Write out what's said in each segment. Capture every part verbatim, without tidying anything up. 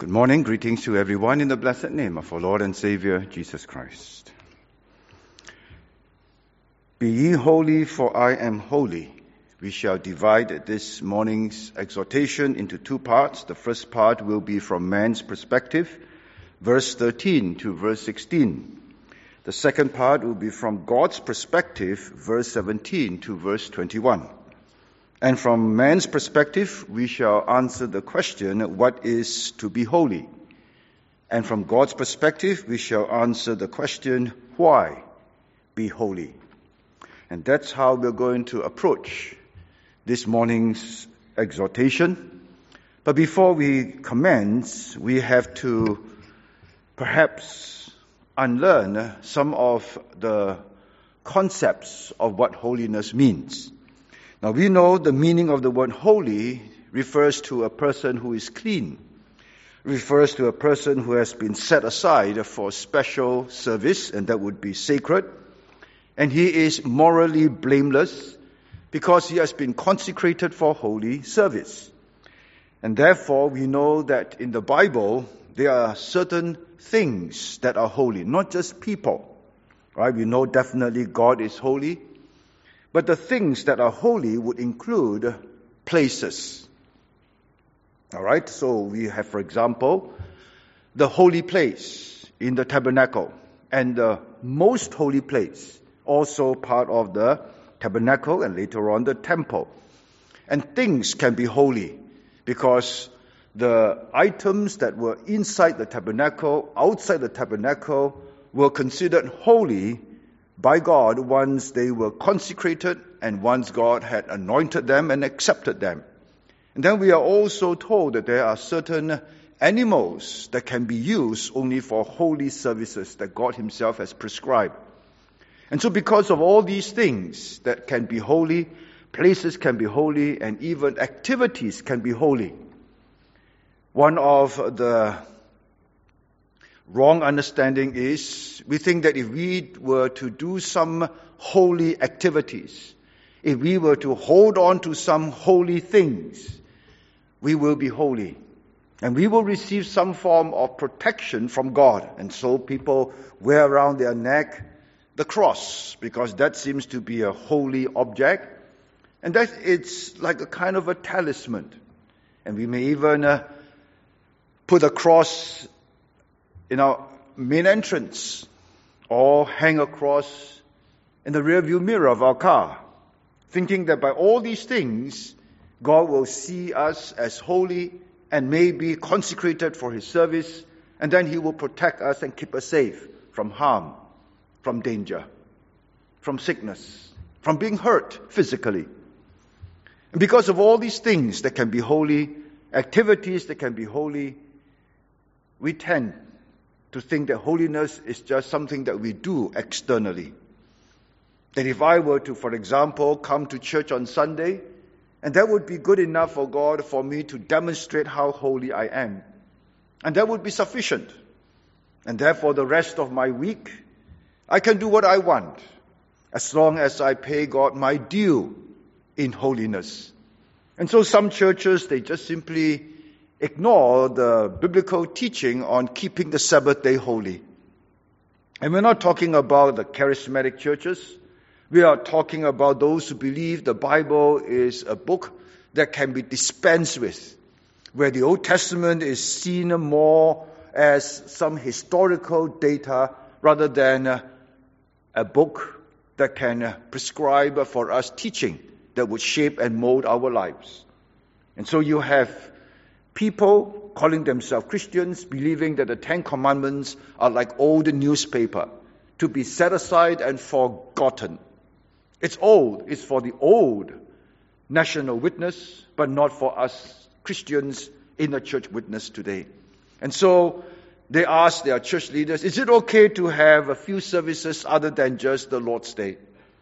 Good morning. Greetings to everyone in the blessed name of our Lord and Savior, Jesus Christ. Be ye holy, for I am holy. We shall divide this morning's exhortation into two parts. The first part will be from man's perspective, verse thirteen to verse sixteen. The second part will be from God's perspective, verse seventeen to verse twenty-one. And from man's perspective, we shall answer the question, what is to be holy? And from God's perspective, we shall answer the question, why be holy? And that's how we're going to approach this morning's exhortation. But before we commence, we have to perhaps unlearn some of the concepts of what holiness means. Now, we know the meaning of the word holy refers to a person who is clean, refers to a person who has been set aside for special service, and that would be sacred. And he is morally blameless because he has been consecrated for holy service. And therefore, we know that in the Bible, there are certain things that are holy, not just people. Right? We know definitely God is holy. But the things that are holy would include places. All right, so we have, for example, the holy place in the tabernacle and the most holy place, also part of the tabernacle and later on the temple. And things can be holy because the items that were inside the tabernacle, outside the tabernacle, were considered holy by God once they were consecrated and once God had anointed them and accepted them. And then we are also told that there are certain animals that can be used only for holy services that God himself has prescribed. And so because of all these things that can be holy, places can be holy, and even activities can be holy, one of the wrong understanding is we think that if we were to do some holy activities, if we were to hold on to some holy things, we will be holy. And we will receive some form of protection from God. And so people wear around their neck the cross because that seems to be a holy object. And that it's like a kind of a talisman. And we may even uh, put a cross in our main entrance or hang a cross in the rear view mirror of our car, thinking that by all these things, God will see us as holy and may be consecrated for his service, and then he will protect us and keep us safe from harm, from danger, from sickness, from being hurt physically. And because of all these things that can be holy, activities that can be holy, we tend to think that holiness is just something that we do externally. That if I were to, for example, come to church on Sunday, and that would be good enough for God for me to demonstrate how holy I am. And that would be sufficient. And therefore the rest of my week, I can do what I want, as long as I pay God my due in holiness. And so some churches, they just simply ignore the biblical teaching on keeping the Sabbath day holy. And we're not talking about the charismatic churches. We are talking about those who believe the Bible is a book that can be dispensed with, where the Old Testament is seen more as some historical data rather than a book that can prescribe for us teaching that would shape and mold our lives. And so you have people calling themselves Christians, believing that the Ten Commandments are like old newspaper, to be set aside and forgotten. It's old. It's for the old national witness, but not for us Christians in the church witness today. And so they ask their church leaders, is it okay to have a few services other than just the Lord's Day?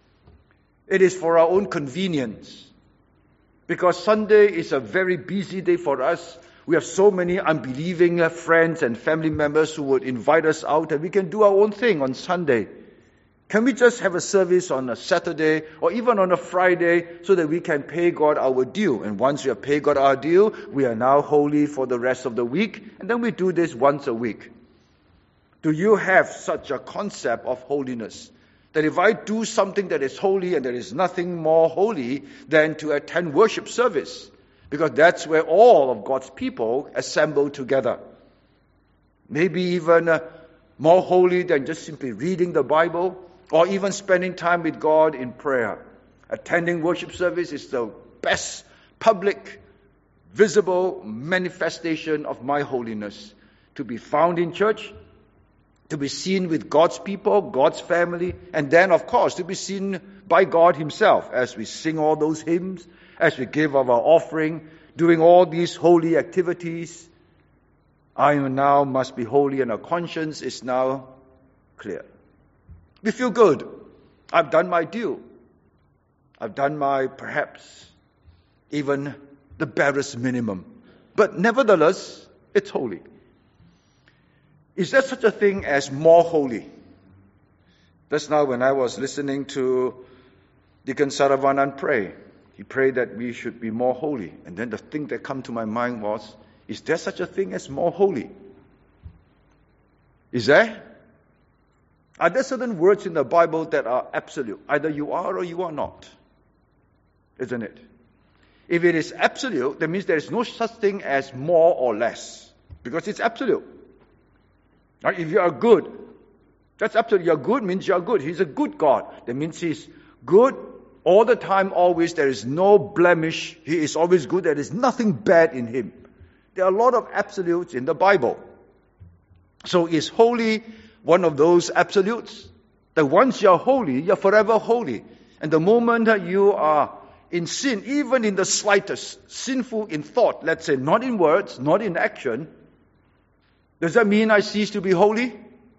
It is for our own convenience. Because Sunday is a very busy day for us. We have so many unbelieving friends and family members who would invite us out, and we can do our own thing on Sunday. Can we just have a service on a Saturday or even on a Friday so that we can pay God our due? And once we have paid God our due, we are now holy for the rest of the week. And then we do this once a week. Do you have such a concept of holiness? That if I do something that is holy and there is nothing more holy than to attend worship service, because that's where all of God's people assemble together. Maybe even uh, more holy than just simply reading the Bible or even spending time with God in prayer. Attending worship service is the best public, visible manifestation of my holiness. To be found in church, to be seen with God's people, God's family, and then, of course, to be seen by God himself as we sing all those hymns, as we give of our offering, doing all these holy activities. I now must be holy and our conscience is now clear. We feel good. I've done my due. I've done my, perhaps, even the barest minimum. But nevertheless, it's holy. Is there such a thing as more holy? Just now when I was listening to Deacon Saravanan pray, he prayed that we should be more holy. And then the thing that came to my mind was, is there such a thing as more holy? Is there? Are there certain words in the Bible that are absolute? Either you are or you are not. Isn't it? If it is absolute, that means there is no such thing as more or less. Because it's absolute. Right? If you are good, that's absolute. You're good means you're good. He's a good God. That means he's good all the time, always. There is no blemish. He is always good. There is nothing bad in him. There are a lot of absolutes in the Bible. So is holy one of those absolutes? That once you're holy, you're forever holy. And the moment that you are in sin, even in the slightest, sinful in thought, let's say, not in words, not in action, does that mean I cease to be holy?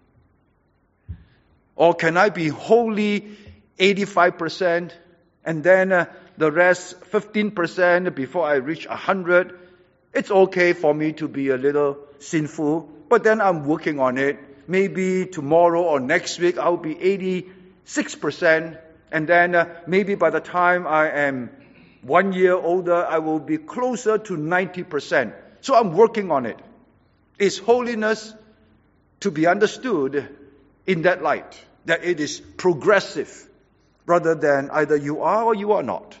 Or can I be holy eighty-five percent and then uh, the rest fifteen percent before I reach one hundred? It's okay for me to be a little sinful, but then I'm working on it. Maybe tomorrow or next week I'll be eighty-six percent, and then uh, maybe by the time I am one year older, I will be closer to ninety percent. So I'm working on it. Is holiness to be understood in that light? That it is progressive rather than either you are or you are not.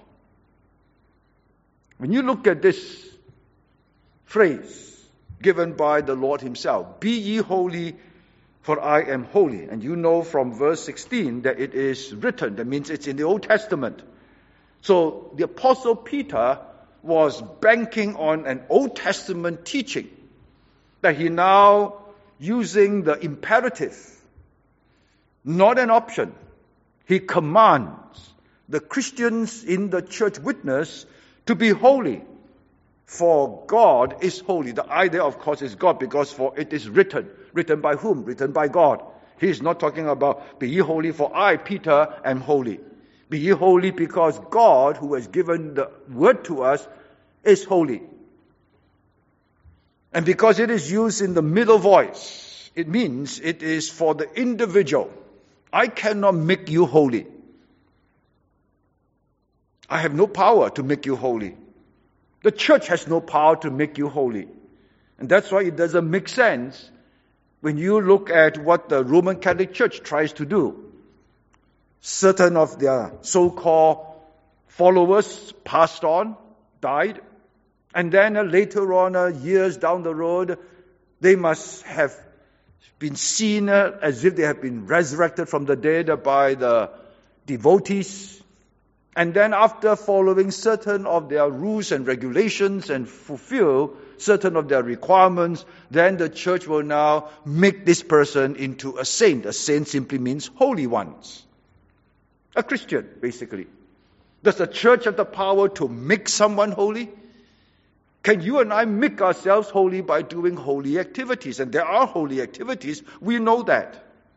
When you look at this phrase given by the Lord himself, be ye holy, for I am holy. And you know from verse sixteen that it is written. That means it's in the Old Testament. So the Apostle Peter was banking on an Old Testament teaching that he now using the imperative, not an option. He commands the Christians in the church witness to be holy. For God is holy. The idea, of course, is God, because for it is written. Written by whom? Written by God. He is not talking about, be ye holy, for I, Peter, am holy. Be ye holy because God, who has given the word to us, is holy. And because it is used in the middle voice, it means it is for the individual. I cannot make you holy. I have no power to make you holy. The church has no power to make you holy. And that's why it doesn't make sense when you look at what the Roman Catholic Church tries to do. Certain of their so-called followers passed on, died, and then uh, later on, uh, years down the road, they must have been seen uh, as if they have been resurrected from the dead by the devotees. And then after following certain of their rules and regulations and fulfill certain of their requirements, then the church will now make this person into a saint. A saint simply means holy ones. A Christian, basically. Does the church have the power to make someone holy? Can you and I make ourselves holy by doing holy activities? And there are holy activities. We know that.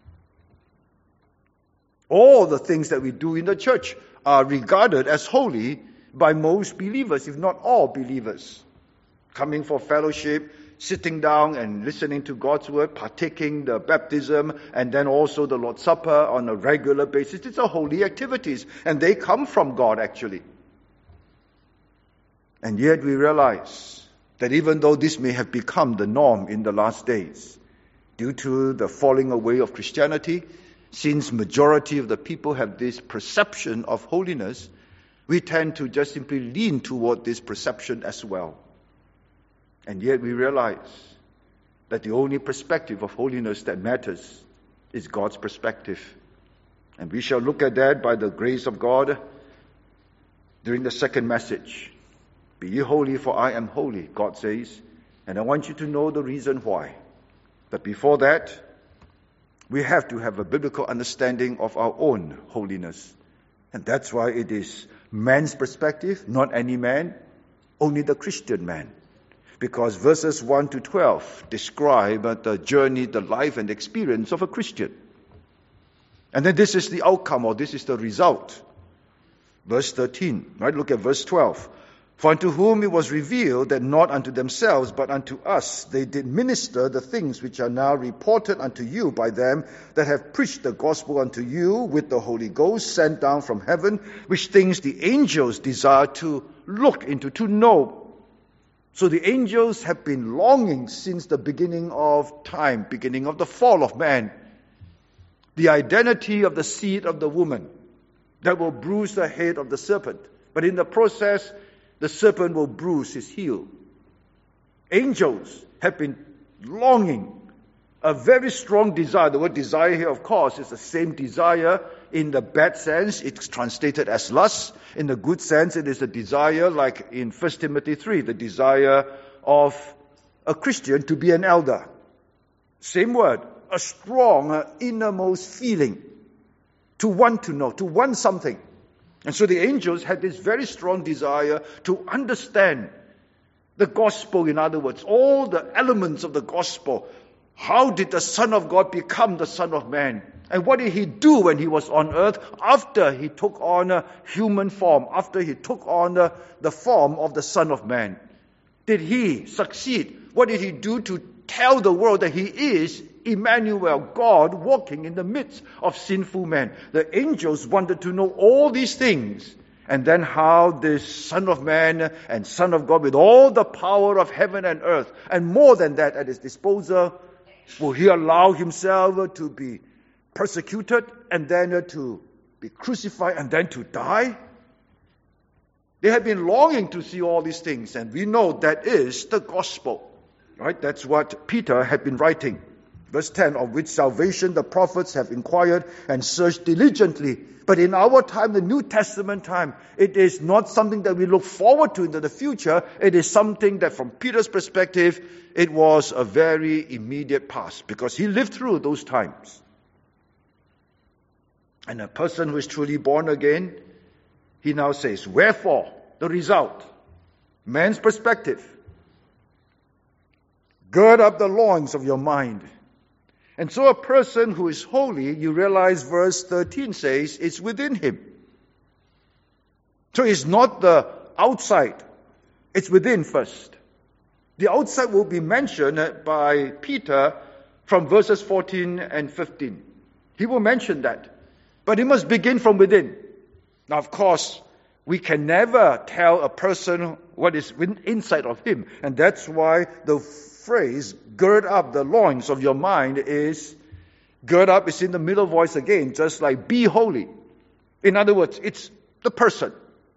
All the things that we do in the church are regarded as holy by most believers, if not all believers. Coming for fellowship, sitting down and listening to God's word, partaking the baptism, and then also the Lord's Supper on a regular basis. These are holy activities, and they come from God actually. And yet we realize that even though this may have become the norm in the last days, due to the falling away of Christianity, since majority of the people have this perception of holiness, we tend to just simply lean toward this perception as well. And yet we realize that the only perspective of holiness that matters is God's perspective. And we shall look at that by the grace of God during the second message. Be ye holy, for I am holy, God says. And I want you to know the reason why. But before that, we have to have a biblical understanding of our own holiness. And that's why it is man's perspective, not any man, only the Christian man. Because verses one to twelve describe the journey, the life and experience of a Christian. And then this is the outcome, or this is the result. Verse thirteen, right? Look at verse twelve. For unto whom it was revealed that not unto themselves, but unto us, they did minister the things which are now reported unto you by them that have preached the gospel unto you with the Holy Ghost sent down from heaven, which things the angels desire to look into, to know. So the angels have been longing since the beginning of time, beginning of the fall of man. The identity of the seed of the woman that will bruise the head of the serpent. But in the process, the serpent will bruise his heel. Angels have been longing, a very strong desire. The word desire here, of course, is the same desire. In the bad sense, it's translated as lust. In the good sense, it is a desire, like in First Timothy three, the desire of a Christian to be an elder. Same word, a strong uh, innermost feeling to want to know, to want something. And so the angels had this very strong desire to understand the gospel, in other words, all the elements of the gospel. How did the Son of God become the Son of Man? And what did he do when he was on earth after he took on a human form, after he took on a, the form of the Son of Man? Did he succeed? What did he do to tell the world that he is Emmanuel, God walking in the midst of sinful men? The angels wanted to know all these things. And then how this Son of Man and Son of God, with all the power of heaven and earth, and more than that at his disposal, will he allow himself to be persecuted, and then to be crucified, and then to die? They have been longing to see all these things, and we know that is the gospel. Right? That's what Peter had been writing. Verse ten, of which salvation the prophets have inquired and searched diligently. But in our time, the New Testament time, it is not something that we look forward to into the future. It is something that from Peter's perspective, it was a very immediate past, because he lived through those times. And a person who is truly born again, he now says, wherefore, the result, man's perspective, gird up the loins of your mind. And so a person who is holy, you realize verse thirteen says, it's within him. So it's not the outside, it's within first. The outside will be mentioned by Peter from verses fourteen and fifteen. He will mention that. But it must begin from within. Now, of course, we can never tell a person what is inside of him. And that's why the phrase, gird up the loins of your mind, is, gird up is in the middle voice again, just like be holy. In other words, it's the person.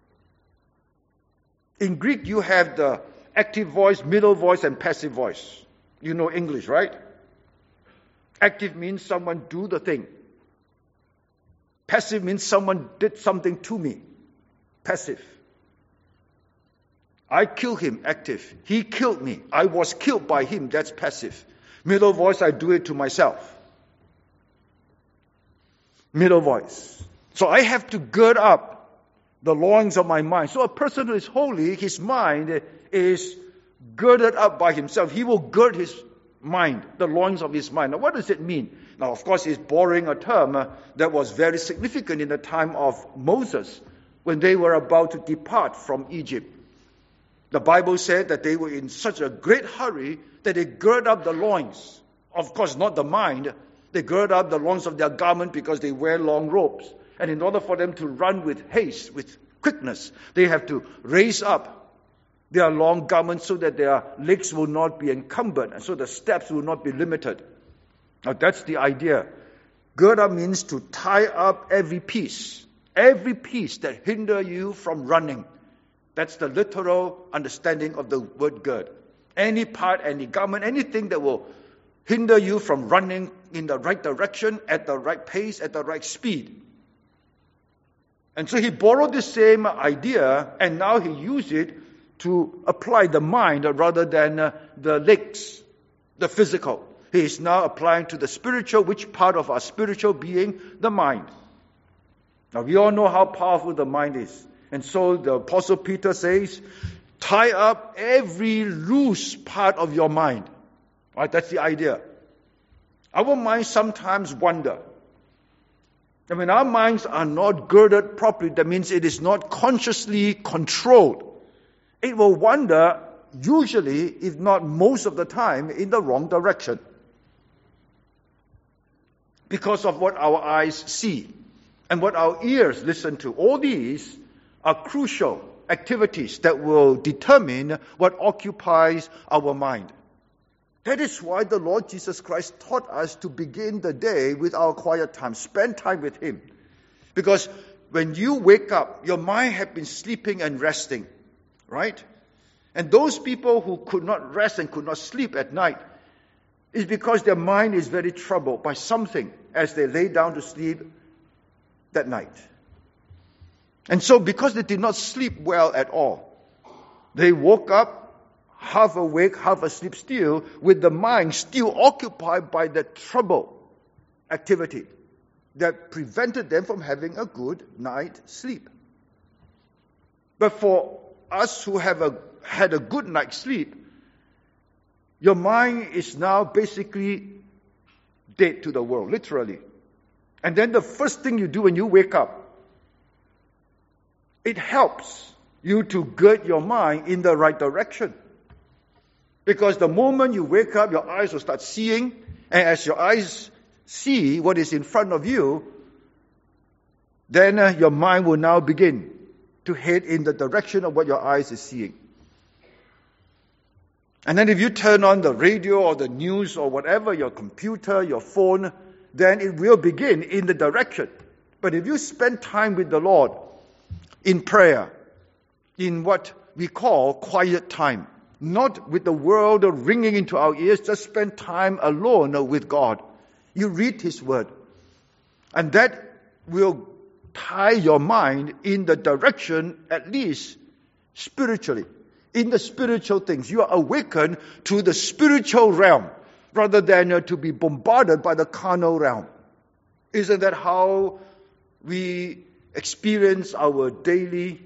In Greek, you have the active voice, middle voice, and passive voice. You know English, right? Active means someone do the thing. Passive means someone did something to me. Passive. I killed him, active. He killed me. I was killed by him, that's passive. Middle voice, I do it to myself. Middle voice. So I have to gird up the loins of my mind. So a person who is holy, his mind is girded up by himself. He will gird his mind, the loins of his mind. Now what does it mean? Now of course it's borrowing a term uh, that was very significant in the time of Moses, when they were about to depart from Egypt. The Bible said that they were in such a great hurry that they girded up the loins. Of course, not the mind. They girded up the loins of their garment because they wear long robes. And in order for them to run with haste, with quickness, they have to raise up their long garments so that their legs will not be encumbered and so the steps will not be limited. Now that's the idea. Gird up means to tie up every piece, every piece that hinder you from running. That's the literal understanding of the word gird. Any part, any garment, anything that will hinder you from running in the right direction, at the right pace, at the right speed. And so he borrowed the same idea and now he used it to apply the mind rather than uh, the legs, the physical. He is now applying to the spiritual, which part of our spiritual being? The mind. Now we all know how powerful the mind is. And so the Apostle Peter says, tie up every loose part of your mind. Right? That's the idea. Our minds sometimes wander. And when our minds are not girded properly, that means it is not consciously controlled. It will wander, usually, if not most of the time, in the wrong direction. Because of what our eyes see and what our ears listen to. All these are crucial activities that will determine what occupies our mind. That is why the Lord Jesus Christ taught us to begin the day with our quiet time. Spend time with Him. Because when you wake up, your mind has been sleeping and resting. Right? And those people who could not rest and could not sleep at night is because their mind is very troubled by something as they lay down to sleep that night. And so because they did not sleep well at all, they woke up half awake, half asleep still, with the mind still occupied by that trouble activity that prevented them from having a good night's sleep. But for us who have a, had a good night's sleep, your mind is now basically dead to the world, literally. And then the first thing you do when you wake up, it helps you to gird your mind in the right direction. Because the moment you wake up, your eyes will start seeing, and as your eyes see what is in front of you, then uh, your mind will now begin to head in the direction of what your eyes is seeing. And then if you turn on the radio or the news or whatever, your computer, your phone, then it will begin in the direction. But if you spend time with the Lord in prayer, in what we call quiet time, not with the world ringing into our ears, just spend time alone with God. You read His Word. And that will tie your mind in the direction, at least spiritually, in the spiritual things. You are awakened to the spiritual realm rather than uh, to be bombarded by the carnal realm. Isn't that how we experience our daily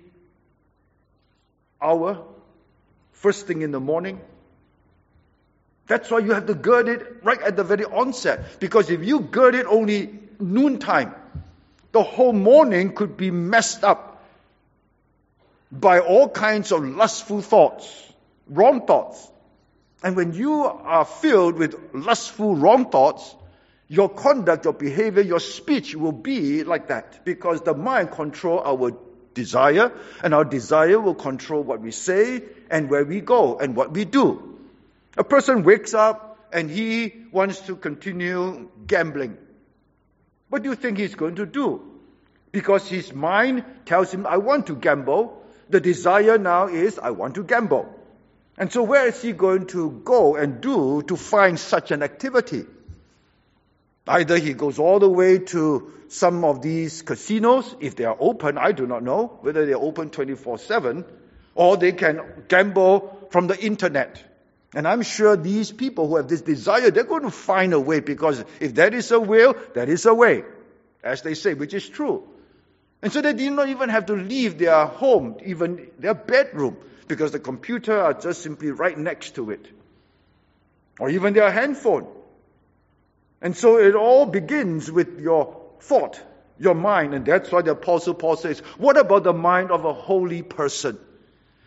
hour? First thing in the morning. That's why you have to gird it right at the very onset. Because if you gird it only noontime, the whole morning could be messed up by all kinds of lustful thoughts, wrong thoughts. And when you are filled with lustful, wrong thoughts, your conduct, your behavior, your speech will be like that. Because the mind controls our desire, and our desire will control what we say and where we go and what we do. A person wakes up and he wants to continue gambling. What do you think he's going to do? Because his mind tells him, I want to gamble. The desire now is, I want to gamble. And so where is he going to go and do to find such an activity? Either he goes all the way to some of these casinos, if they are open, I do not know whether they are open twenty-four seven, or they can gamble from the internet. And I'm sure these people who have this desire, they're going to find a way, because if that is a will, that is a way, as they say, which is true. And so they did not even have to leave their home, even their bedroom, because the computer are just simply right next to it. Or even their handphone. And so it all begins with your thought, your mind. And that's why the Apostle Paul says, what about the mind of a holy person?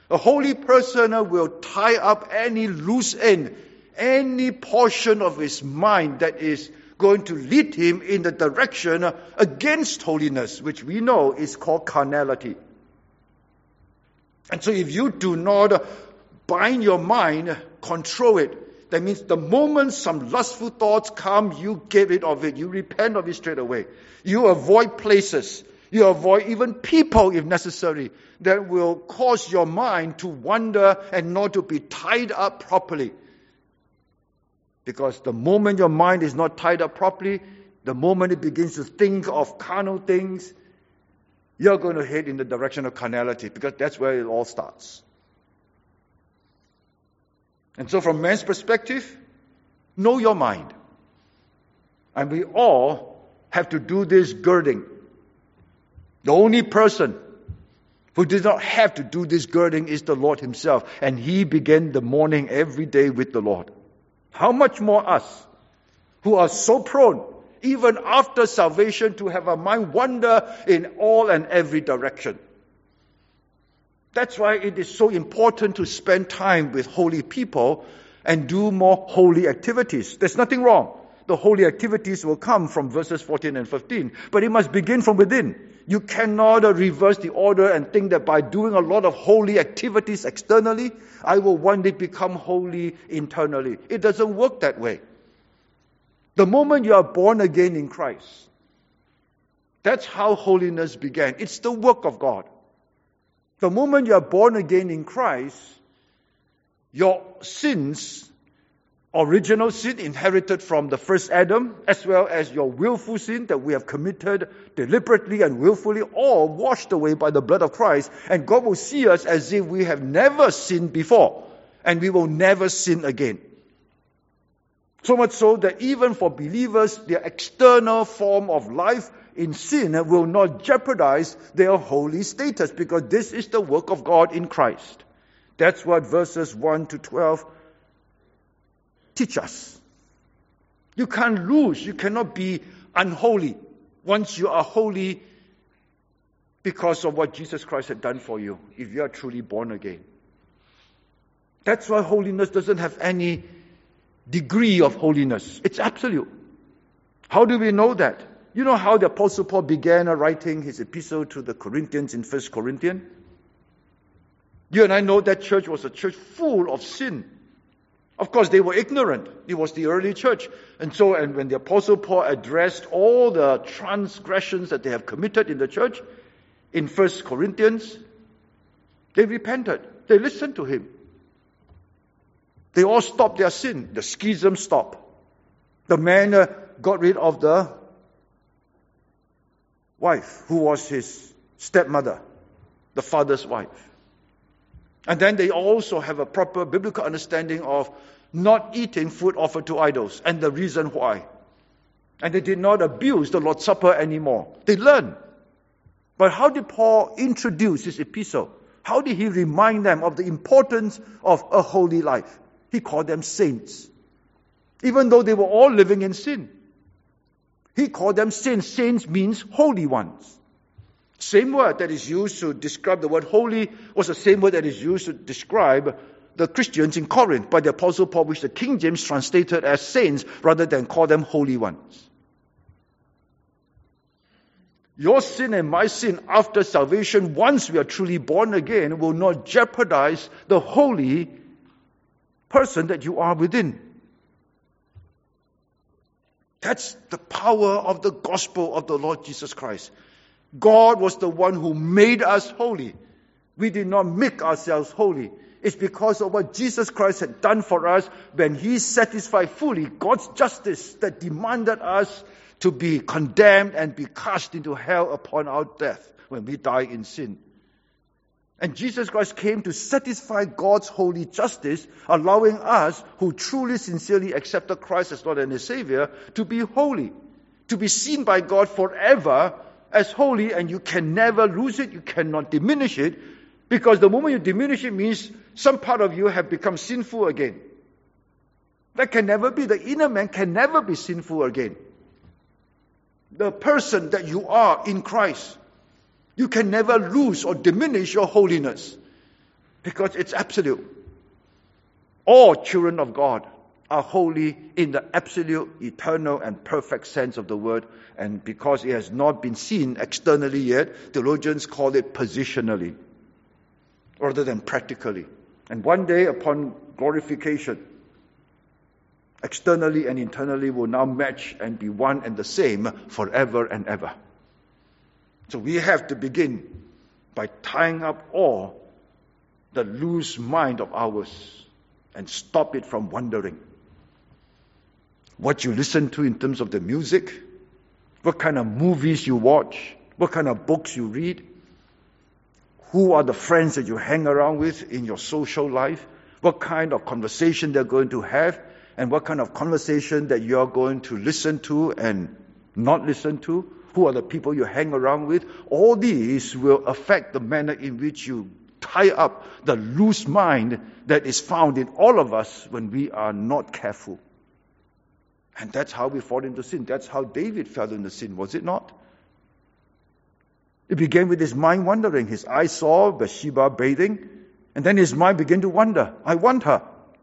A holy person will tie up any loose end, any portion of his mind that is going to lead him in the direction against holiness, which we know is called carnality. And so if you do not bind your mind, control it, that means the moment some lustful thoughts come, you get rid of it. You repent of it straight away. You avoid places. You avoid even people, if necessary, that will cause your mind to wander and not to be tied up properly. Because the moment your mind is not tied up properly, the moment it begins to think of carnal things, you're going to head in the direction of carnality, because that's where it all starts. And so from man's perspective, know your mind. And we all have to do this girding. The only person who did not have to do this girding is the Lord himself. And he began the morning every day with the Lord. How much more us, who are so prone, even after salvation, to have our mind wander in all and every direction. That's why it is so important to spend time with holy people and do more holy activities. There's nothing wrong. The holy activities will come from verses fourteen and fifteen, but it must begin from within. You cannot uh, reverse the order and think that by doing a lot of holy activities externally, I will one day become holy internally. It doesn't work that way. The moment you are born again in Christ, that's how holiness began. It's the work of God. The moment you are born again in Christ, your sins, original sin inherited from the first Adam, as well as your willful sin that we have committed deliberately and willfully, all washed away by the blood of Christ. And God will see us as if we have never sinned before, and we will never sin again. So much so that even for believers, their external form of life in sin will not jeopardize their holy status, because this is the work of God in Christ. That's what verses one to twelve teach us. You can't lose, you cannot be unholy once you are holy because of what Jesus Christ had done for you, if you are truly born again. That's why holiness doesn't have any degree of holiness. It's absolute. How do we know that? You know how the Apostle Paul began writing his epistle to the Corinthians in First Corinthians? You and I know that church was a church full of sin. Of course, they were ignorant. It was the early church. And so, and when the Apostle Paul addressed all the transgressions that they have committed in the church, in First Corinthians, they repented. They listened to him. They all stopped their sin. The schism stopped. The man uh, got rid of the wife, who was his stepmother, the father's wife. And then they also have a proper biblical understanding of not eating food offered to idols, and the reason why. And they did not abuse the Lord's Supper anymore. They learned. But how did Paul introduce his epistle? How did he remind them of the importance of a holy life? He called them saints. Even though they were all living in sin. He called them saints. Saints means holy ones. Same word that is used to describe the word holy was the same word that is used to describe the Christians in Corinth by the Apostle Paul, which the King James translated as saints rather than call them holy ones. Your sin and my sin after salvation, once we are truly born again, will not jeopardize the holy person that you are within. That's the power of the gospel of the Lord Jesus Christ. God was the one who made us holy. We did not make ourselves holy. It's because of what Jesus Christ had done for us when He satisfied fully God's justice that demanded us to be condemned and be cast into hell upon our death when we die in sin. And Jesus Christ came to satisfy God's holy justice, allowing us who truly, sincerely accepted Christ as Lord and as Savior to be holy, to be seen by God forever as holy, and you can never lose it, you cannot diminish it, because the moment you diminish it means some part of you have become sinful again. That can never be. The inner man can never be sinful again. The person that you are in Christ, you can never lose or diminish your holiness. because it's absolute. All children of God are holy in the absolute, eternal, and perfect sense of the word. And because it has not been seen externally yet, theologians call it positionally rather than practically. And one day upon glorification, externally and internally will now match and be one and the same forever and ever. So we have to begin by tying up all the loose mind of ours and stop it from wandering. What you listen to in terms of the music, what kind of movies you watch, what kind of books you read, who are the friends that you hang around with in your social life, what kind of conversation they're going to have, and what kind of conversation that you're going to listen to and not listen to, who are the people you hang around with. All these will affect the manner in which you tie up the loose mind that is found in all of us when we are not careful. And that's how we fall into sin. That's how David fell into sin, was it not? It began with his mind wandering. His eyes saw Bathsheba bathing, and then his mind began to wonder, I want her.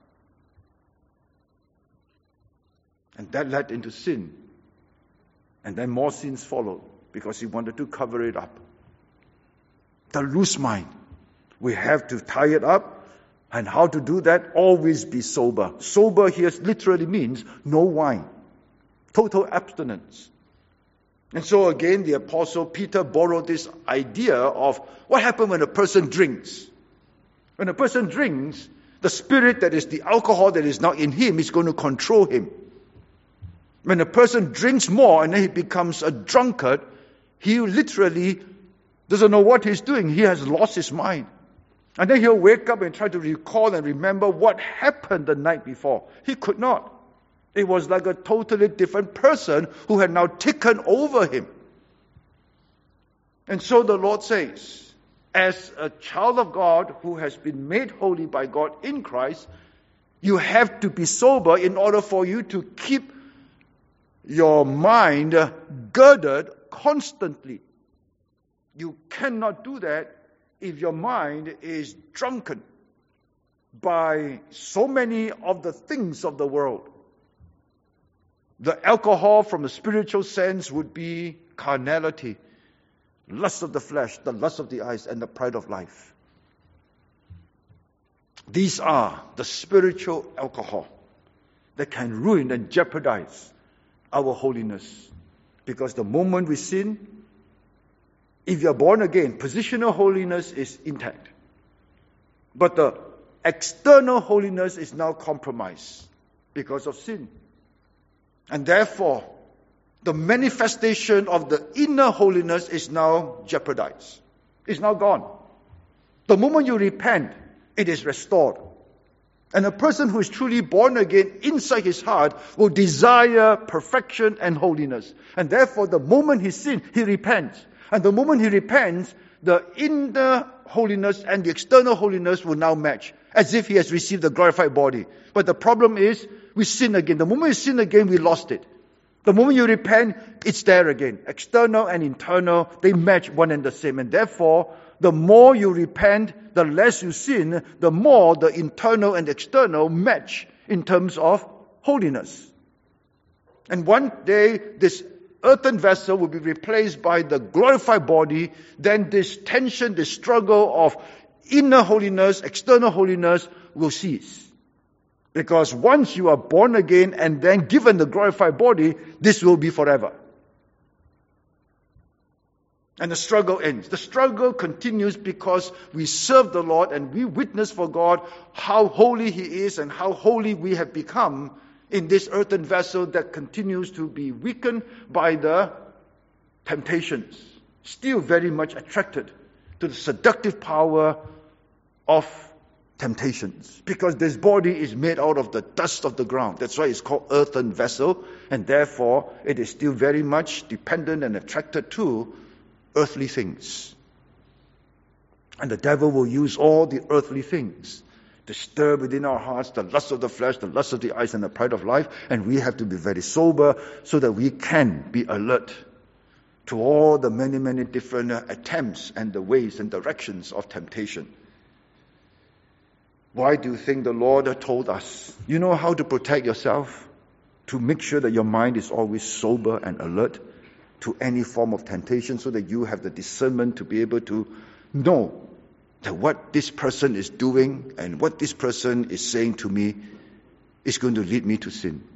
And that led into sin. And then more sins followed because he wanted to cover it up. The loose mind. We have to tie it up. And how to do that? Always be sober. Sober here literally means no wine. Total abstinence. And so again, the Apostle Peter borrowed this idea of what happens when a person drinks. When a person drinks, the spirit that is the alcohol that is now in him is going to control him. When a person drinks more and then he becomes a drunkard, he literally doesn't know what he's doing. He has lost his mind. And then he'll wake up and try to recall and remember what happened the night before. He could not. It was like a totally different person who had now taken over him. And so the Lord says, as a child of God who has been made holy by God in Christ, you have to be sober in order for you to keep your mind girded constantly. You cannot do that if your mind is drunken by so many of the things of the world. The alcohol from a spiritual sense would be carnality, lust of the flesh, the lust of the eyes, and the pride of life. These are the spiritual alcohol that can ruin and jeopardize our holiness. Because the moment we sin, if you are born again, positional holiness is intact. But the external holiness is now compromised because of sin. And therefore, the manifestation of the inner holiness is now jeopardized. It's now gone. The moment you repent, it is restored. And a person who is truly born again inside his heart will desire perfection and holiness. And therefore, the moment he sins, he repents. And the moment he repents, the inner holiness and the external holiness will now match, as if he has received the glorified body. But the problem is, we sin again. The moment we sin again, we lost it. The moment you repent, it's there again. External and internal, they match one and the same. And therefore, the more you repent, the less you sin, the more the internal and external match in terms of holiness. And one day, this earthen vessel will be replaced by the glorified body. Then this tension, this struggle of inner holiness, external holiness will cease. Because once you are born again and then given the glorified body, this will be forever. And the struggle ends. The struggle continues because we serve the Lord and we witness for God how holy He is and how holy we have become in this earthen vessel that continues to be weakened by the temptations. Still very much attracted to the seductive power of temptations. Because this body is made out of the dust of the ground. That's why it's called earthen vessel. And therefore, it is still very much dependent and attracted to earthly things. And the devil will use all the earthly things to stir within our hearts the lust of the flesh, the lust of the eyes, and the pride of life. And we have to be very sober so that we can be alert to all the many, many different attempts and the ways and directions of temptation. Why do you think the Lord told us? You know how to protect yourself? To make sure that your mind is always sober and alert to any form of temptation, so that you have the discernment to be able to know that what this person is doing and what this person is saying to me is going to lead me to sin.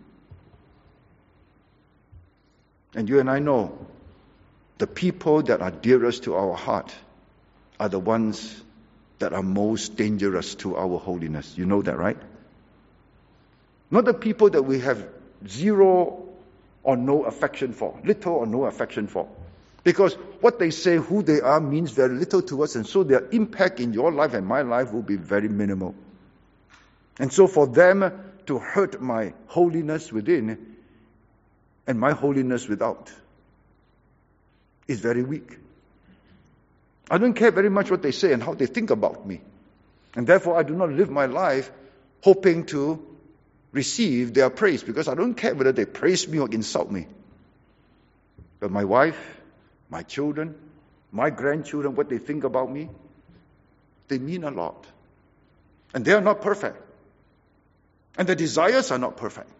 And you and I know the people that are dearest to our heart are the ones that are most dangerous to our holiness. You know that, right? Not the people that we have zero or no affection for, little or no affection for. Because what they say, who they are, means very little to us, and so their impact in your life and my life will be very minimal. And so for them to hurt my holiness within and my holiness without is very weak. I don't care very much what they say and how they think about me. And therefore I do not live my life hoping to receive their praise, because I don't care whether they praise me or insult me. But my wife, my children, my grandchildren, what they think about me, they mean a lot. And they are not perfect. And their desires are not perfect.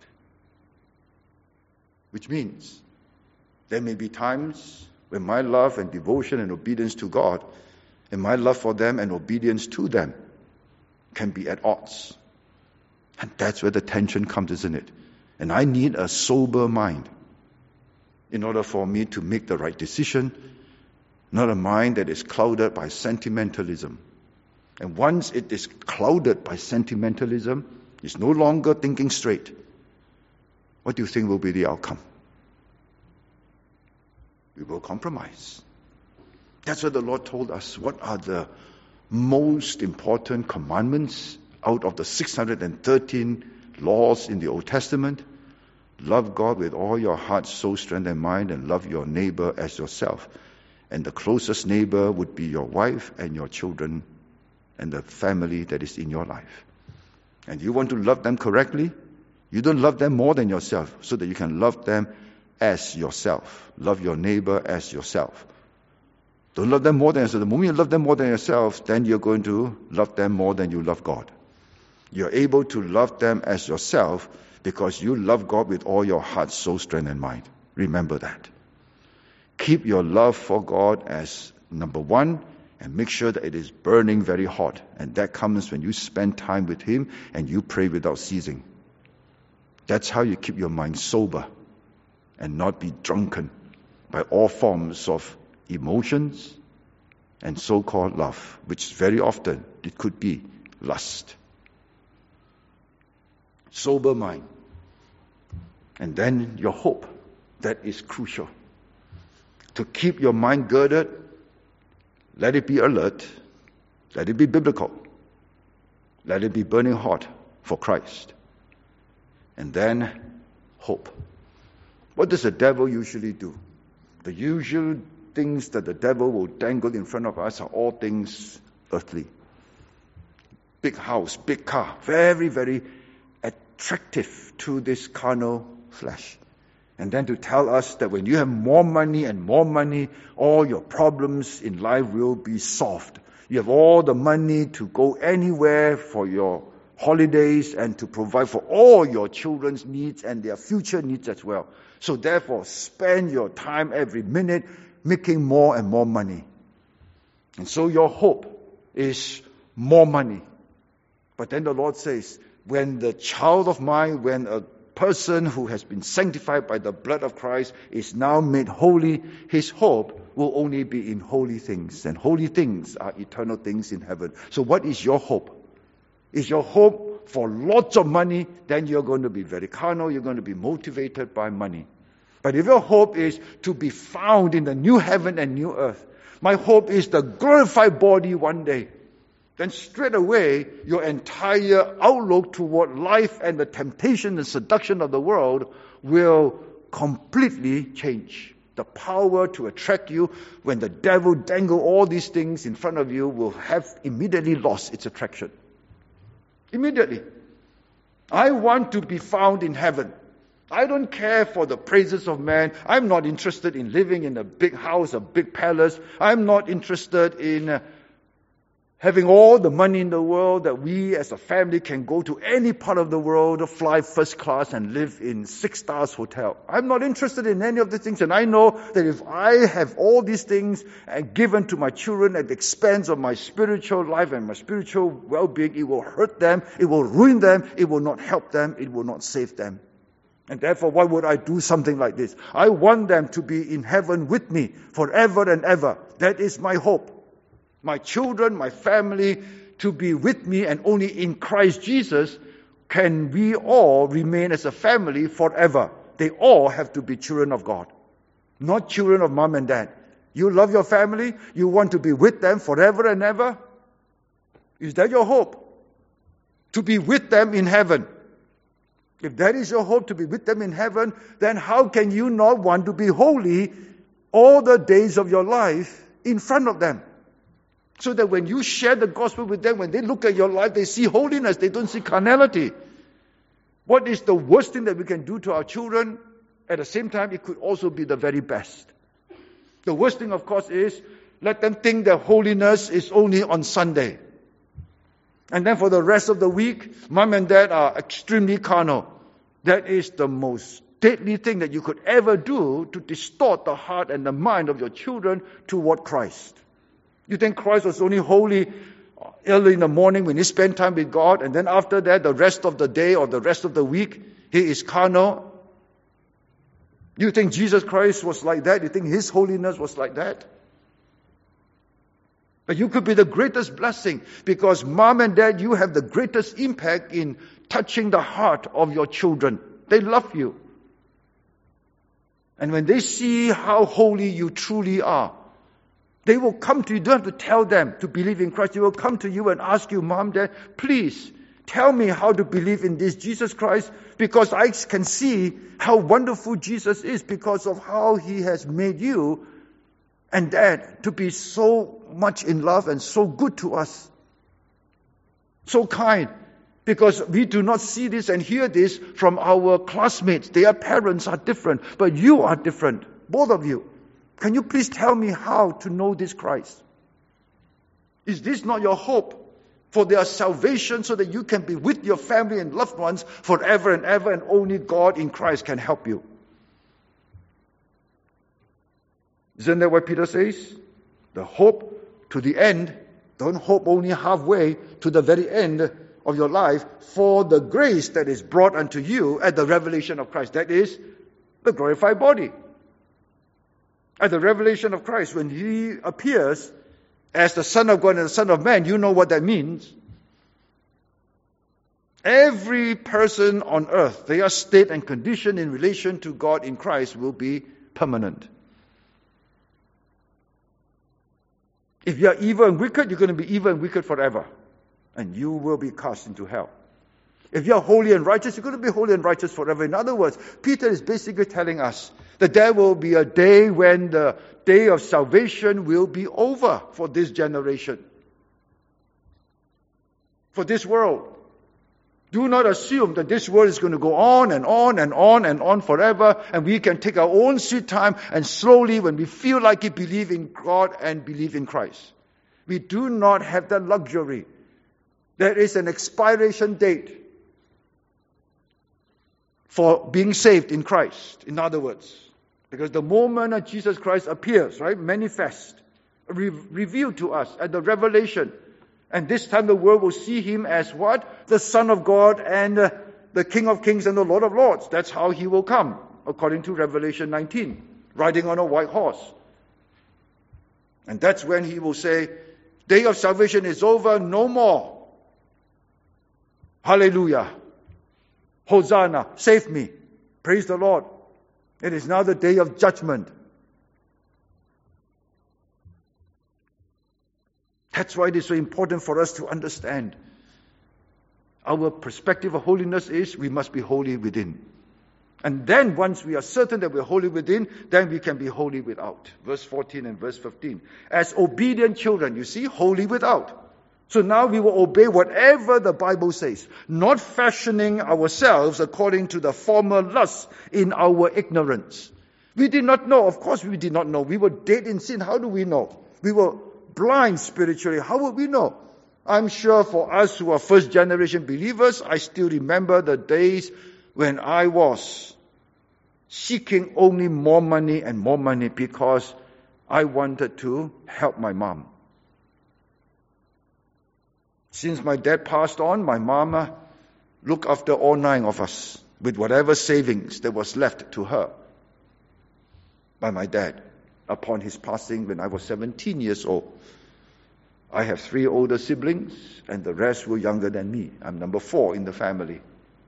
Which means there may be times when my love and devotion and obedience to God and my love for them and obedience to them can be at odds. And that's where the tension comes, isn't it? And I need a sober mind in order for me to make the right decision, not a mind that is clouded by sentimentalism. And once it is clouded by sentimentalism, it's no longer thinking straight. What do you think will be the outcome? We will compromise. That's what the Lord told us. What are the most important commandments out of the six hundred thirteen laws in the Old Testament? Love God with all your heart, soul, strength, and mind, and love your neighbor as yourself. And the closest neighbor would be your wife and your children and the family that is in your life. And you want to love them correctly? You don't love them more than yourself, so that you can love them as yourself. Love your neighbor as yourself. Don't love them more than yourself. The moment you love them more than yourself, then you're going to love them more than you love God. You're able to love them as yourself because you love God with all your heart, soul, strength, and mind. Remember that. Keep your love for God as number one, and make sure that it is burning very hot. And that comes when you spend time with Him and you pray without ceasing. That's how you keep your mind sober and not be drunken by all forms of emotions and so-called love, which very often it could be lust. Sober mind. And then your hope. That is crucial. To keep your mind girded, let it be alert, let it be biblical, let it be burning hot for Christ. And then hope. What does the devil usually do? The usual things that the devil will dangle in front of us are all things earthly. Big house, big car, very, very attractive to this carnal flesh. And then to tell us that when you have more money and more money, all your problems in life will be solved. You have all the money to go anywhere for your holidays and to provide for all your children's needs and their future needs as well. So therefore, spend your time every minute making more and more money. And so your hope is more money. But then the Lord says, when the child of mine, when a person who has been sanctified by the blood of Christ is now made holy, his hope will only be in holy things. And holy things are eternal things in heaven. So what is your hope? Is your hope for lots of money? Then you're going to be very carnal. You're going to be motivated by money. But if your hope is to be found in the new heaven and new earth, my hope is the glorified body one day, then straight away your entire outlook toward life and the temptation and seduction of the world will completely change. The power to attract you when the devil dangle all these things in front of you will have immediately lost its attraction. Immediately. I want to be found in heaven. I don't care for the praises of man. I'm not interested in living in a big house, a big palace. I'm not interested in uh, having all the money in the world, that we as a family can go to any part of the world, fly first class and live in six stars hotel. I'm not interested in any of the things, and I know that if I have all these things and given to my children at the expense of my spiritual life and my spiritual well-being, it will hurt them, it will ruin them, it will not help them, it will not save them. And therefore, why would I do something like this? I want them to be in heaven with me forever and ever. That is my hope. My children, my family, to be with me, and only in Christ Jesus can we all remain as a family forever. They all have to be children of God, not children of mom and dad. You love your family, you want to be with them forever and ever. Is that your hope? To be with them in heaven. If that is your hope, to be with them in heaven, then how can you not want to be holy all the days of your life in front of them? So that when you share the gospel with them, when they look at your life, they see holiness, they don't see carnality. What is the worst thing that we can do to our children? At the same time, it could also be the very best. The worst thing, of course, is let them think that holiness is only on Sunday. And then for the rest of the week, mom and dad are extremely carnal. That is the most deadly thing that you could ever do to distort the heart and the mind of your children toward Christ. You think Christ was only holy early in the morning when he spent time with God, and then after that, the rest of the day or the rest of the week, he is carnal? You think Jesus Christ was like that? You think his holiness was like that? But you could be the greatest blessing, because mom and dad, you have the greatest impact in touching the heart of your children. They love you. And when they see how holy you truly are, they will come to you. You don't have to tell them to believe in Christ. They will come to you and ask you, Mom, Dad, please tell me how to believe in this Jesus Christ, because I can see how wonderful Jesus is because of how he has made you and Dad to be so much in love and so good to us. So kind. Because we do not see this and hear this from our classmates. Their parents are different, but you are different. Both of you. Can you please tell me how to know this Christ? Is this not your hope for their salvation, so that you can be with your family and loved ones forever and ever, and only God in Christ can help you? Isn't that what Peter says? The hope to the end. Don't hope only halfway, to the very end of your life, for the grace that is brought unto you at the revelation of Christ. That is the glorified body. At the revelation of Christ, when he appears as the Son of God and the Son of Man, you know what that means. Every person on earth, their state and condition in relation to God in Christ will be permanent. If you are evil and wicked, you're going to be evil and wicked forever. And you will be cast into hell. If you are holy and righteous, you're going to be holy and righteous forever. In other words, Peter is basically telling us that there will be a day when the day of salvation will be over for this generation, for this world. Do not assume that this world is going to go on and on and on and on forever, and we can take our own sweet time and slowly, when we feel like it, believe in God and believe in Christ. We do not have that luxury. There is an expiration date for being saved in Christ, in other words. Because the moment that Jesus Christ appears, right, manifest, re- revealed to us at the revelation, and this time the world will see him as what? The Son of God and uh, the King of Kings and the Lord of Lords. That's how he will come, according to Revelation nineteen, riding on a white horse. And that's when he will say, day of salvation is over, no more. Hallelujah. Hosanna, save me. Praise the Lord. It is now the day of judgment. That's why it is so important for us to understand. Our perspective of holiness is we must be holy within. And then once we are certain that we are holy within, then we can be holy without. Verse fourteen and verse fifteen. As obedient children, you see, holy without. So now we will obey whatever the Bible says, not fashioning ourselves according to the former lusts in our ignorance. We did not know. Of course we did not know. We were dead in sin. How do we know? We were blind spiritually. How would we know? I'm sure for us who are first generation believers, I still remember the days when I was seeking only more money and more money because I wanted to help my mom. Since my dad passed on, my mama looked after all nine of us with whatever savings that was left to her by my dad upon his passing when I was seventeen years old. I have three older siblings, and the rest were younger than me. I'm number four in the family.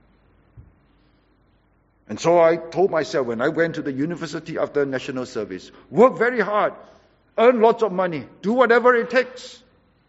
And so I told myself when I went to the university after national service, work very hard, earn lots of money, do whatever it takes,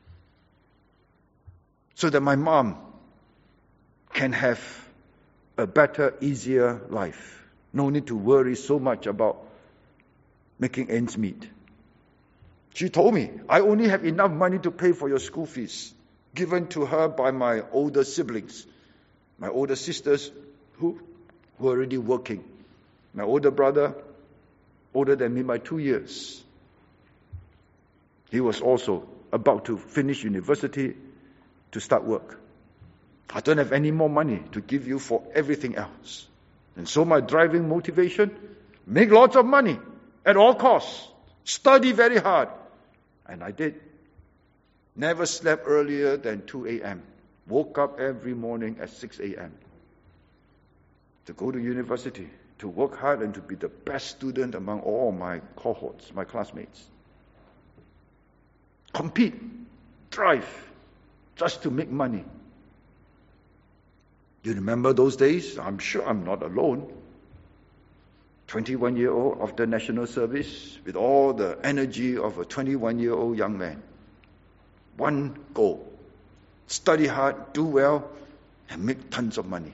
so that my mom can have a better, easier life. No need to worry so much about making ends meet. She told me, I only have enough money to pay for your school fees, given to her by my older siblings, my older sisters who were already working. My older brother, older than me by two years. He was also about to finish university to start work. I don't have any more money to give you for everything else. And so my driving motivation, make lots of money at all costs. Study very hard. And I did. Never slept earlier than two a.m. Woke up every morning at six a.m. to go to university, to work hard and to be the best student among all my cohorts, my classmates. Compete, drive, just to make money. You remember those days? I'm sure I'm not alone. twenty-one-year-old after national service with all the energy of a twenty-one-year-old young man. One goal. Study hard, do well, and make tons of money.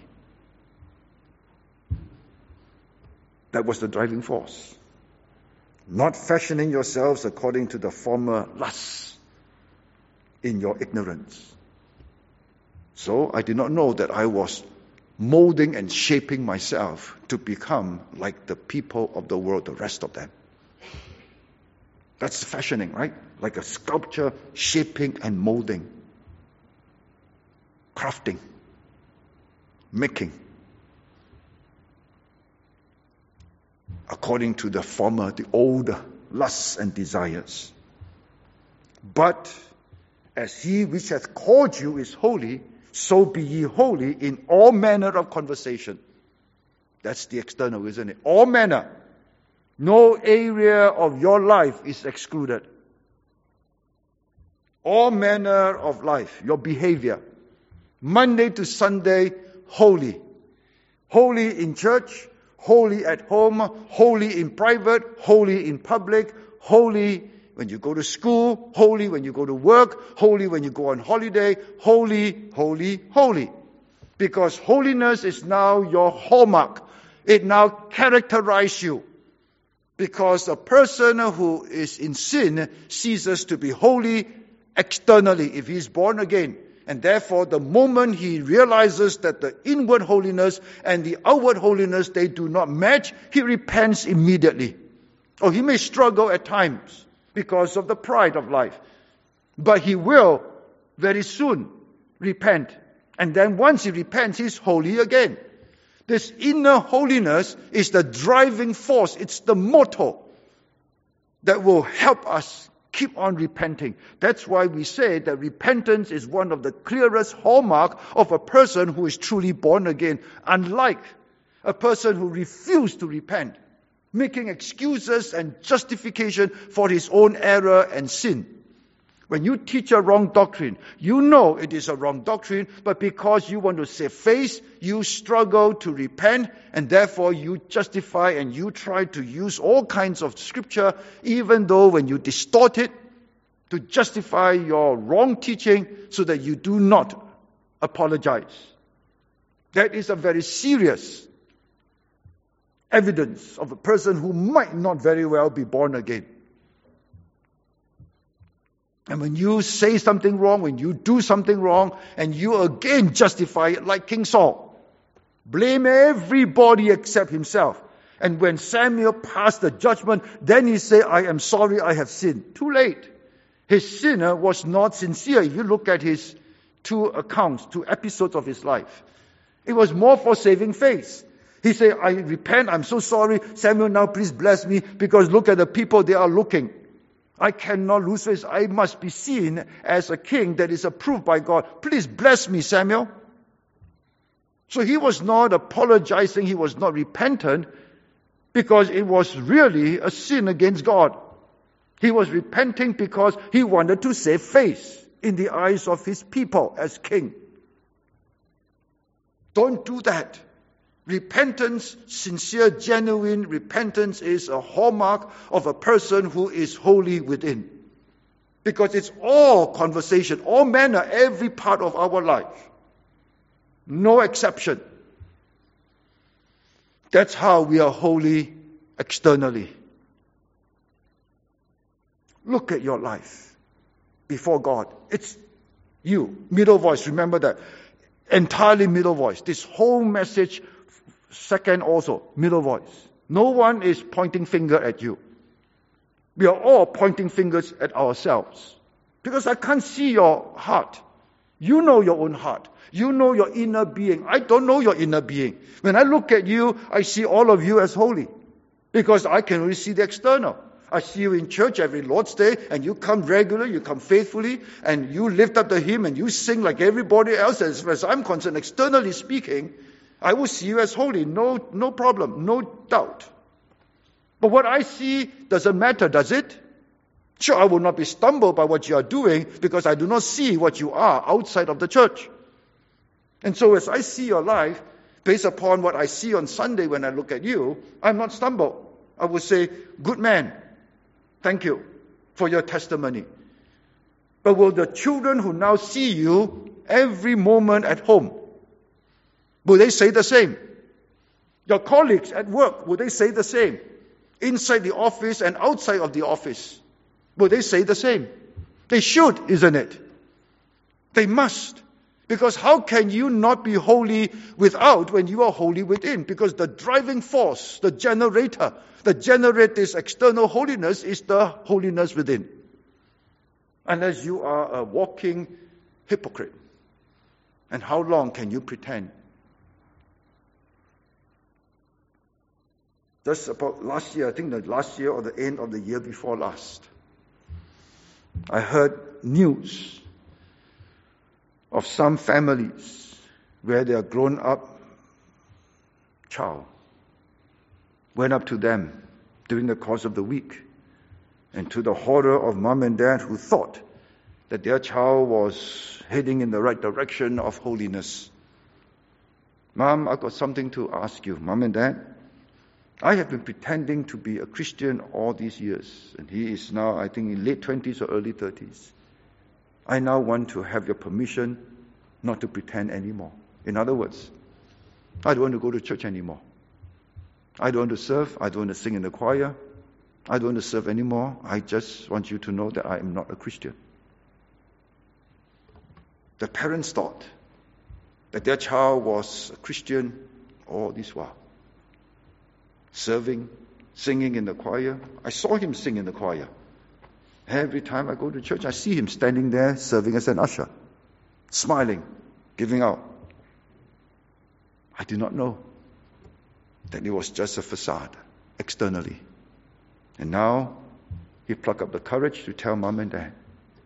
That was the driving force. Not fashioning yourselves according to the former lusts in your ignorance. So I did not know that I was molding and shaping myself to become like the people of the world, the rest of them. That's fashioning, right? Like a sculpture, shaping and molding. Crafting. Making. According to the former, the old lusts and desires. But as he which hath called you is holy, so be ye holy in all manner of conversation. That's the external, isn't it? All manner. No area of your life is excluded. All manner of life, your behavior. Monday to Sunday, holy. Holy in church, holy at home, holy in private, holy in public, holy when you go to school, holy when you go to work, holy when you go on holiday, holy, holy, holy. Because holiness is now your hallmark. It now characterizes you. Because a person who is in sin ceases to be holy externally if he is born again. And therefore, the moment he realizes that the inward holiness and the outward holiness, they do not match, he repents immediately. Or he may struggle at times because of the pride of life. But he will very soon repent. And then once he repents, he's holy again. This inner holiness is the driving force. It's the motto that will help us keep on repenting. That's why we say that repentance is one of the clearest hallmark of a person who is truly born again. Unlike a person who refused to repent, making excuses and justification for his own error and sin. When you teach a wrong doctrine, you know it is a wrong doctrine, but because you want to save face, you struggle to repent, and therefore you justify and you try to use all kinds of scripture, even though when you distort it, to justify your wrong teaching so that you do not apologize. That is a very serious evidence of a person who might not very well be born again. And when you say something wrong, when you do something wrong, and you again justify it like King Saul, blame everybody except himself. And when Samuel passed the judgment, then he said, I am sorry, I have sinned. Too late. His sin was not sincere. If you look at his two accounts, two episodes of his life, it was more for saving face. He said, I repent, I'm so sorry. Samuel, now please bless me, because look at the people, they are looking. I cannot lose face. I must be seen as a king that is approved by God. Please bless me, Samuel. So he was not apologizing, he was not repentant, because it was really a sin against God. He was repenting because he wanted to save face in the eyes of his people as king. Don't do that. Repentance, sincere, genuine repentance is a hallmark of a person who is holy within. Because it's all conversation, all manner, every part of our life. No exception. That's how we are holy externally. Look at your life before God. It's you. Middle voice, remember that. Entirely middle voice. This whole message, second also, middle voice. No one is pointing finger at you. We are all pointing fingers at ourselves. Because I can't see your heart. You know your own heart. You know your inner being. I don't know your inner being. When I look at you, I see all of you as holy. Because I can only see the external. I see you in church every Lord's Day, and you come regularly, you come faithfully, and you lift up the hymn, and you sing like everybody else. As far as I'm concerned, externally speaking, I will see you as holy. No, no problem, no doubt. But what I see doesn't matter, does it? Sure, I will not be stumbled by what you are doing, because I do not see what you are outside of the church. And so as I see your life, based upon what I see on Sunday when I look at you, I'm not stumbled. I will say, good man, thank you for your testimony. But will the children who now see you every moment at home, will they say the same? Your colleagues at work, will they say the same? Inside the office and outside of the office, will they say the same? They should, isn't it? They must. Because how can you not be holy without when you are holy within? Because the driving force, the generator, that generate this external holiness is the holiness within. Unless you are a walking hypocrite. And how long can you pretend? Just about last year, I think the last year or the end of the year before last, I heard news of some families where their grown-up child went up to them during the course of the week, and to the horror of mom and dad who thought that their child was heading in the right direction of holiness. Mom, I've got something to ask you. Mom and dad, I have been pretending to be a Christian all these years, and he is now, I think, in late twenties or early thirties. I now want to have your permission not to pretend anymore. In other words, I don't want to go to church anymore. I don't want to serve. I don't want to sing in the choir. I don't want to serve anymore. I just want you to know that I am not a Christian. The parents thought that their child was a Christian all this while. Serving, singing in the choir. I saw him sing in the choir. Every time I go to church, I see him standing there serving as an usher, smiling, giving out. I did not know that it was just a facade externally. And now he plucked up the courage to tell mom and dad,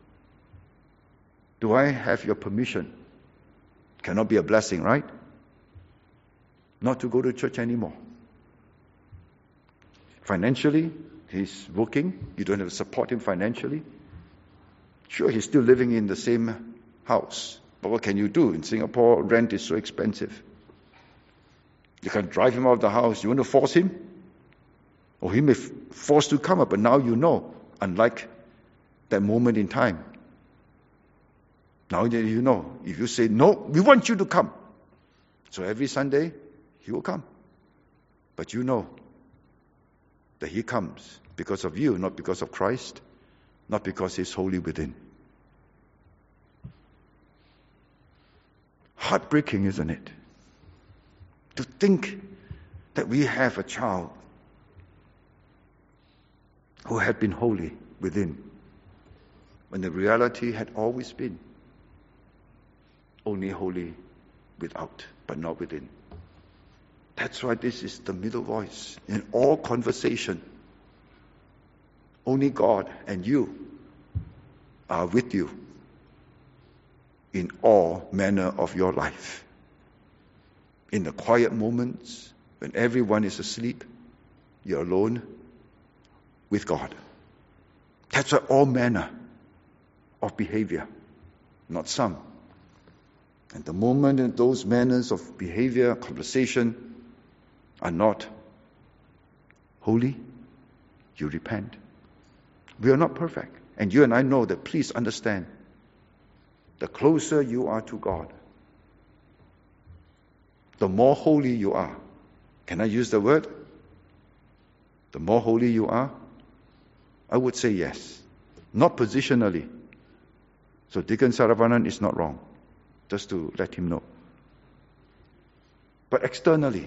do I have your permission? Cannot be a blessing, right? Not to go to church anymore. Financially, he's working. You don't have to support him financially. Sure, he's still living in the same house. But what can you do? In Singapore, rent is so expensive. You can't drive him out of the house. You want to force him? Or he may f- force to come up, but now you know, unlike that moment in time. Now you know, if you say, no, we want you to come. So every Sunday, he will come. But you know that he comes because of you, not because of Christ, not because he's holy within. Heartbreaking, isn't it? To think that we have a child who had been holy within. when the reality had always been only holy without, but not within. That's why this is the middle voice in all conversation. Only God and you are with you in all manner of your life. In the quiet moments, when everyone is asleep, you're alone with God. That's why all manner of behavior, not some. And the moment that those manners of behavior, conversation are not holy, you repent. We are not perfect. And you and I know that. Please understand, the closer you are to God, the more holy you are. Can I use the word? The more holy you are? I would say yes. Not positionally. So Deacon Saravanan is not wrong. Just to let him know. But externally,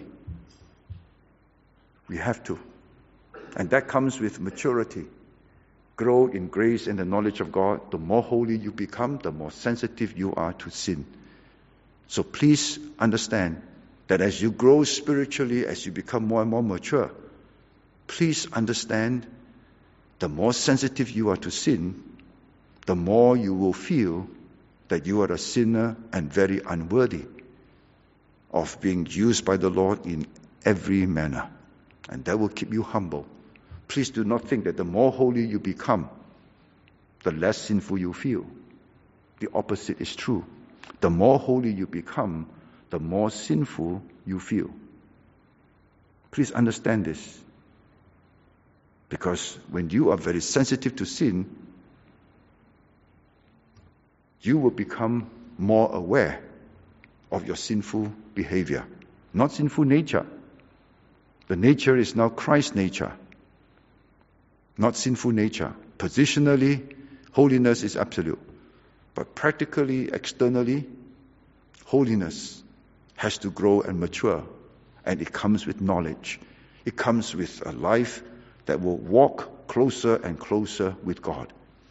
we have to. And that comes with maturity. Grow in grace and the knowledge of God. The more holy you become, the more sensitive you are to sin. So please understand that as you grow spiritually, as you become more and more mature, please understand the more sensitive you are to sin, the more you will feel that you are a sinner and very unworthy of being used by the Lord in every manner. And that will keep you humble. Please do not think that the more holy you become, the less sinful you feel. The opposite is true. The more holy you become, the more sinful you feel. Please understand this. Because when you are very sensitive to sin, you will become more aware of your sinful behavior. Not sinful nature. The nature is now Christ's nature. Not sinful nature. Positionally, holiness is absolute. But practically, externally, holiness has to grow and mature. And it comes with knowledge. It comes with a life that will walk closer and closer with God.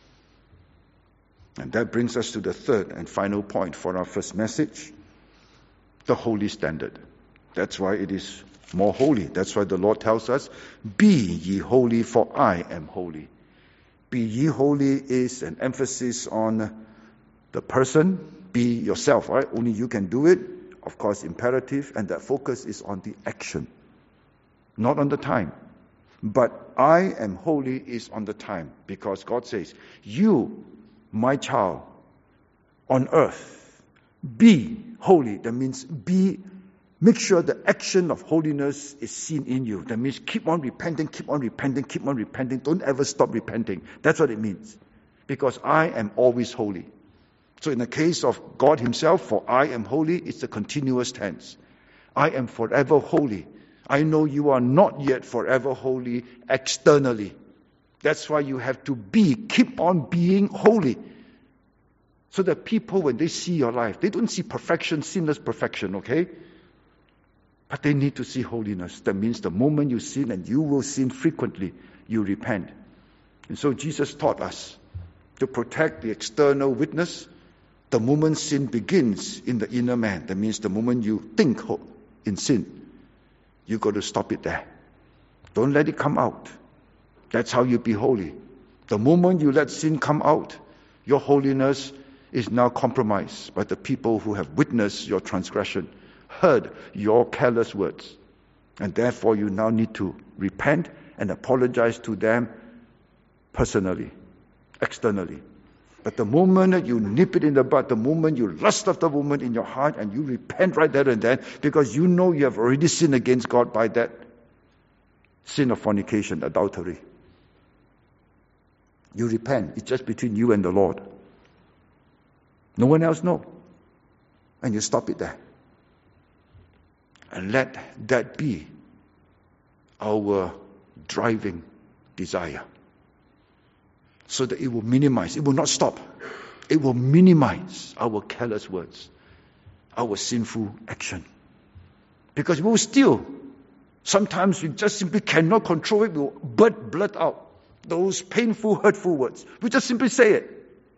And that brings us to the third and final point for our first message, the holy standard. That's why it is more holy. That's why the Lord tells us, be ye holy, for I am holy. Be ye holy is an emphasis on the person. Be yourself, right? Only you can do it. Of course, imperative. And that focus is on the action, not on the time. But I am holy is on the time, because God says, you, my child, on earth, be holy. That means be, make sure the action of holiness is seen in you. That means keep on repenting, keep on repenting, keep on repenting. Don't ever stop repenting. That's what it means. Because I am always holy. So in the case of God himself, for I am holy, it's a continuous tense. I am forever holy. I know you are not yet forever holy externally. That's why you have to be, keep on being holy. So that people, when they see your life, they don't see perfection, sinless perfection, okay? But they need to see holiness. That means the moment you sin, and you will sin frequently, you repent. And so Jesus taught us to protect the external witness. The moment sin begins in the inner man, that means the moment you think in sin, you got to stop it there. Don't let it come out. That's how you be holy. The moment you let sin come out, your holiness is now compromised by the people who have witnessed your transgression, heard your careless words. And therefore you now need to repent and apologize to them personally, externally. But the moment that you nip it in the bud, the moment you lust after the woman in your heart and you repent right there and then, because you know you have already sinned against God by that sin of fornication, adultery. You repent. It's just between you and the Lord. No one else knows. And you stop it there. And let that be our driving desire. So that it will minimize, it will not stop. It will minimize our careless words, our sinful action. Because we will still, sometimes we just simply cannot control it, we will blurt, blurt out those painful, hurtful words. We just simply say it.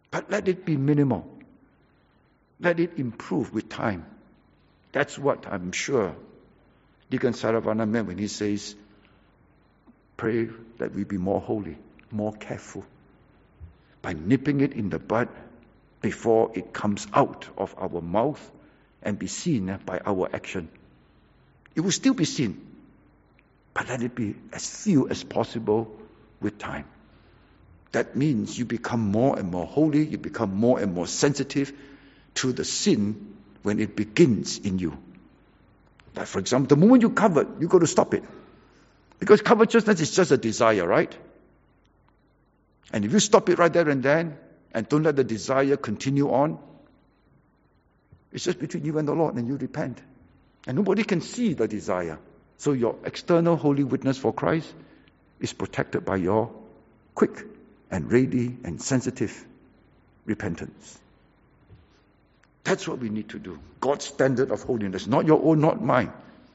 But let it be minimal. Let it improve with time. That's what I'm sure Deacon Saravana meant when he says, pray that we be more holy, more careful. By nipping it in the bud before it comes out of our mouth and be seen by our action. It will still be seen, but let it be as few as possible with time. That means you become more and more holy, you become more and more sensitive to the sin when it begins in you. Like for example, the moment you covet, you got to stop it. Because covetousness is just a desire, right? And if you stop it right there and then, and don't let the desire continue on, it's just between you and the Lord, and you repent. And nobody can see the desire. So your external holy witness for Christ is protected by your quick and ready and sensitive repentance. That's what we need to do. God's standard of holiness, not your own, not mine.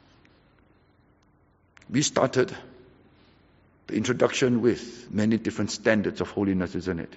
We started the introduction with many different standards of holiness, isn't it?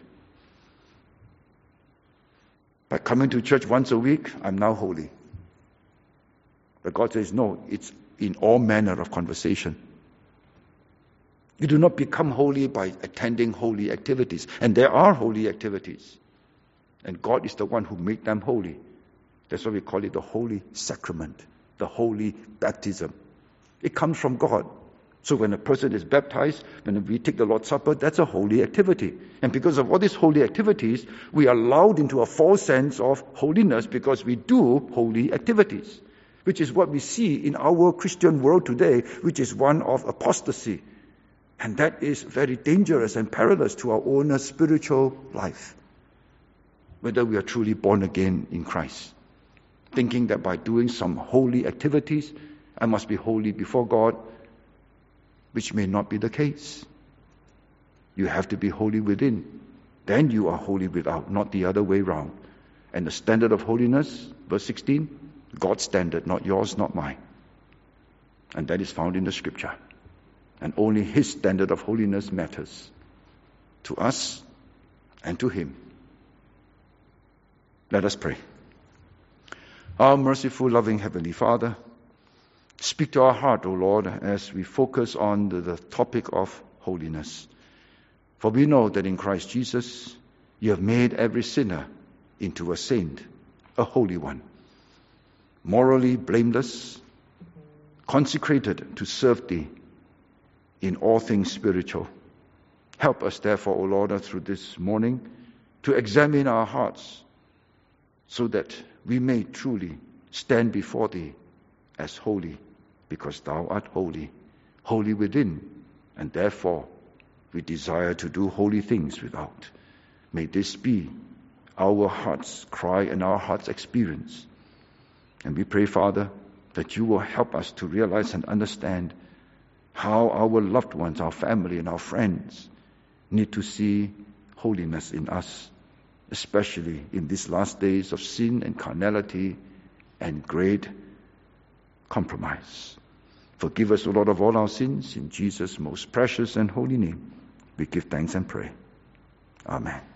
By coming to church once a week, I'm now holy. But God says, no, it's in all manner of conversation. You do not become holy by attending holy activities. And there are holy activities. And God is the one who made them holy. That's why we call it the holy sacrament, the holy baptism. It comes from God. So when a person is baptized, when we take the Lord's Supper, that's a holy activity. And because of all these holy activities, we are lulled into a false sense of holiness because we do holy activities, which is what we see in our Christian world today, which is one of apostasy. And that is very dangerous and perilous to our own spiritual life, whether we are truly born again in Christ. Thinking that by doing some holy activities, I must be holy before God, which may not be the case. You have to be holy within. Then you are holy without, not the other way round. And the standard of holiness, verse sixteen, God's standard, not yours, not mine. And that is found in the scripture. And only His standard of holiness matters to us and to Him. Let us pray. Our merciful, loving Heavenly Father, speak to our heart, O Lord, as we focus on the, the topic of holiness. For we know that in Christ Jesus, you have made every sinner into a saint, a holy one, morally blameless, consecrated to serve Thee in all things spiritual. Help us, therefore, O Lord, through this morning, to examine our hearts so that we may truly stand before Thee as holy, because Thou art holy, holy within, and therefore we desire to do holy things without. May this be our heart's cry and our heart's experience. And we pray, Father, that You will help us to realize and understand how our loved ones, our family and our friends need to see holiness in us, especially in these last days of sin and carnality and great compromise. Forgive us, O Lord, of all our sins. In Jesus' most precious and holy name, we give thanks and pray. Amen.